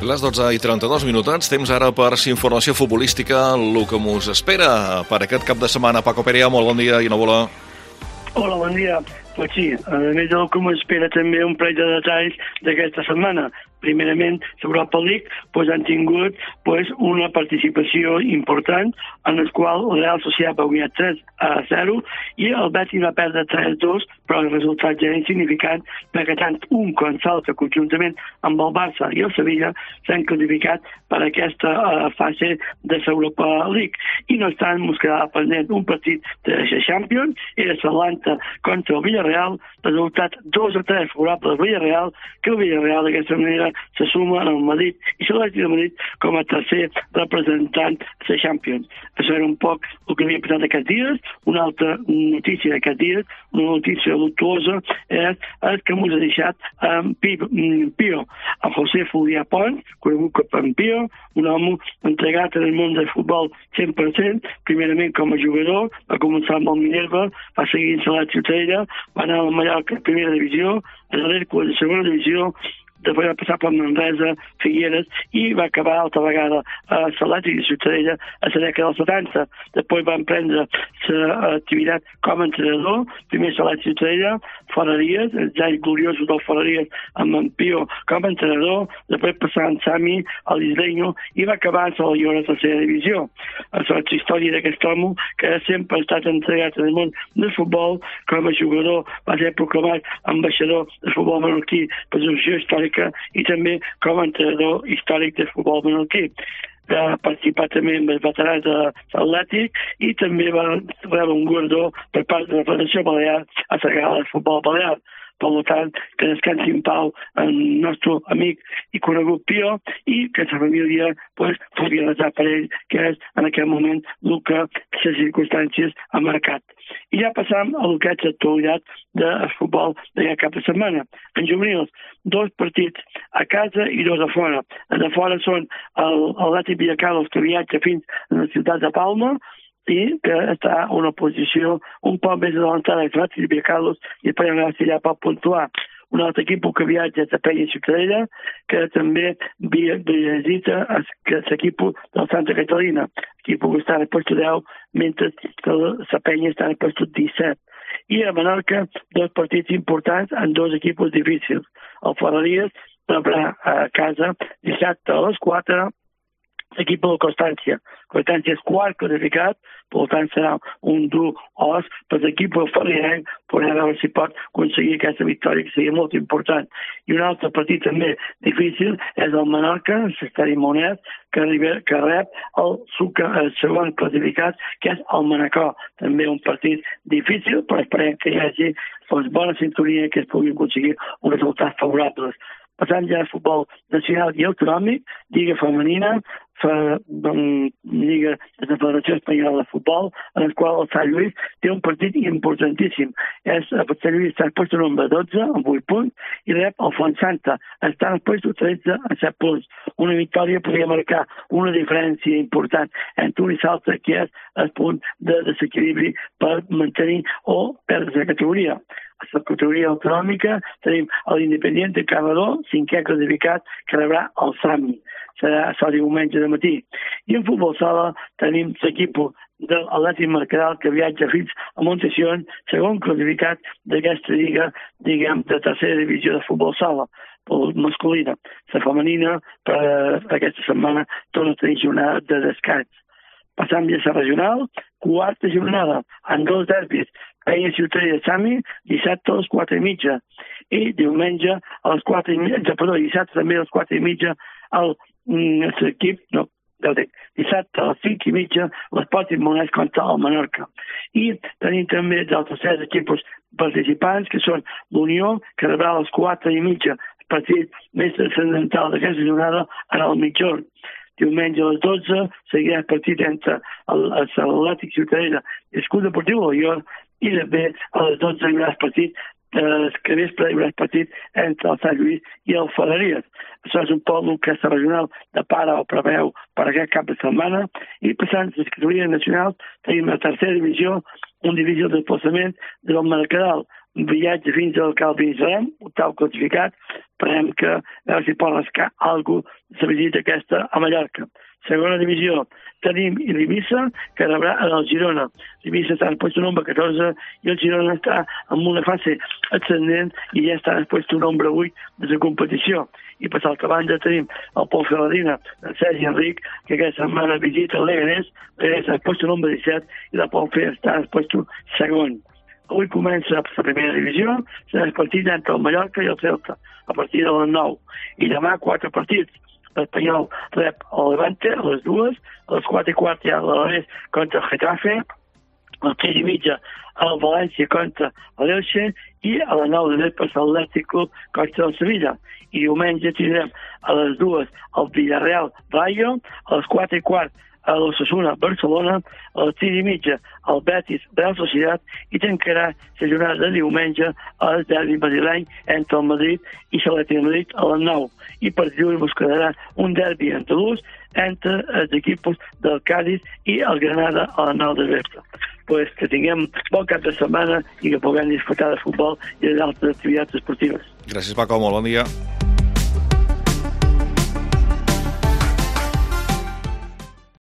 Les 12:32, temps ara per informació futbolística, el que mos espera per aquest cap de setmana. Paco Perea, molt bon dia i una bola. Hola, bon dia. Pues sí, a més del que m'espera també un parell de detalls d'aquesta setmana. Primerament, l'Europa League han tingut una participació important en la qual el Real Sociedad va guanyar 3-0 i el Betis va perdre 3-2, però el resultat ja era insignificant perquè tant un com l'altre, conjuntament amb el Barça i el Sevilla, s'han classificat per aquesta fase de l'Europa League. I no obstant, ens quedava pendent un partit de la Champions, era l'Atlanta contra el Villarreal, resultat 2-3 favorable al Villarreal, que el Villarreal d'aquesta manera se suma al Madrid i l'Atlètic de Madrid com a tercer representant de la Champions. Això era un poc el que havia passat aquests dies. Una altra notícia d'aquests dies, una notícia luctuosa, és que ens ha deixat Pio, a José Fulià Pons, conegut com Pio, un home entregat en el món del futbol 100%, primerament com a jugador, va començar amb el Minerva, va seguir en la Ciutadella, va anar a la Mallorca primera divisió, a l'Hèrcules de segona divisió, després va passar per Manresa, Figueres i va acabar altra vegada a l'Atlètic de Ciutadella a la dècada dels 70. Després va emprendre l'activitat com a entrenador, primer a l'Atlètic de Ciutadella, Ferreries, els anys gloriosos del Ferreries amb en Pio com a entrenador, després passar en Sami, a l'Isleño i va acabar a la Llora tercera divisió. És la història d'aquest home que sempre ha estat entregat en el món del futbol. Com a jugador va ser proclamat ambaixador del futbol menorquí per l'associació històrica i també com a entrenador històric del futbol menorquí. Va participar també amb els veterans de l'Atlètic i també va rebre un guardó per part de la Federació Balear a la Gala del Futbol Balear. Per tant, que descansi en pau el nostre amic i conegut Pio i que la família pugui resar per ell, que és en aquest moment el que les circumstàncies han marcat. I ja passam a el que és l'actualitat del futbol d'aquest cap de setmana. En juvenils, 2 partits a casa i 2 a fora. Els de fora són l'Atlètic Villacarlos, que viatja fins a la ciutat de Palma, i que està en una posició un poc més adelantada que l'Atlètic Villacarlos i després a veure si ja pot puntuar. Un altre equip que viatja és la Peña Ciutadella, que també visita l'equip del Santa Catalina, equip que està en el lloc 10, mentre que la Peña està en el lloc 17. I a Menorca, 2 partits importants en 2 equips difícils. El Ferreries rebrà a casa dissabte a les 4 l'equip de Constància. Constància és quart classificat, per tant serà un dur os per l'equip del Ferrienc per veure si pot aconseguir aquesta victòria, que seria molt important. I un altre partit també difícil és el Menorca, l'Estadi Monet, que rep el segon classificat, que és el Manacor. També un partit difícil, però esperem que hi hagi bona sintonia que es pugui aconseguir uns resultats favorables. Passant ja al futbol nacional i autonòmic, Lliga Femenina, Lliga de la Federació Espanyola de Futbol, en el qual el Sant Lluís té un partit importantíssim. El Sant Lluís està en el lloc número 12, amb 8 punts, i rep el Fontsanta, està en el lloc 13, amb 7 punts. Una victòria podria marcar una diferència important entre un i l'altre, que és el punt de desequilibri per mantenir o perdre la categoria. A la categoria autonòmica tenim l'Independent de Cavador, 5è classificat, que rebrà el Sami. Serà el diumenge de matí. I en futbol sala tenim l'equip de l'Atlètic Mercadal, que viatja fins a Montesión, segon classificat d'aquesta lliga, diguem, de tercera divisió de futbol sala, masculina. La femenina, per aquesta setmana, torna a tenir jornada de descans. Passam ja a la regional, quarta jornada, en 2 derbis, Peña Ciutadella de Sami, dissabte a les 4:30. I diumenge a les 4:30, perdó, dissabte també a les 4:30, l'equip, dissabte a les 5:30, l'Esporting Monès contra el Menorca. I tenim també els altres 3 equips participants, que són l'Unió, que rebrà a les 4:30, el partit més transcendental d'aquesta jornada en el mitjorn. Diumenge a les 12 seguirà el partit entre l'Atlètic Ciutadella i l'Escut Deportiu Loior, i també a les 12 hi haurà el partit que vespre hi haurà el partit entre el Sant Lluís i el Ferreries. Això és un poc el que és regional de para o preveu per aquest cap de setmana. I passant a les categories nacionals, tenim la tercera divisió, un divisió de desplaçament del Mercadal, un viatge fins al Calvinisarem, octau classificat, esperem que a veure si pot rascar alguna cosa de la visita aquesta a Mallorca. Segona divisió, tenim l'Eivissa, que rebrà el Girona. L'Eivissa està en el número 14 i el Girona està en una fase ascendent i ja està en el número 8 de la competició. I per l'altra banda tenim el Ponferradina, el Sergi Enric, que aquesta setmana visita el Leganés, és en el número 17 i la Ponfer està en el segon. Avui comença la primera divisió, serà el partit entre el Mallorca i el Celta, a partir de les 9. I demà 4 partits. L'Espanyol rep el Levante a les 2, a les 4:15 hi ha l'Alavés contra el Getafe, a les 3:30 el València contra l'Elche i a les 9 de vespre l'Atlètic Club contra el Sevilla. I diumenge tindrem a les 2 el Villarreal Rayo, a les 4:15 a l'Osasuna Barcelona, a les 3:30 el Betis Real Societat i tancarà la jornada de diumenge al derbi madrileny entre el Madrid i l'Atlètic Madrid a les 9. I per dilluns ens quedarà un derbi andalús entre els equips del Cádiz i el Granada a les 9 de vespre. Pues que tinguem bon cap de setmana i que puguem disfrutar de futbol i d'altres activitats esportives. Gràcies, Paco, molt bon dia.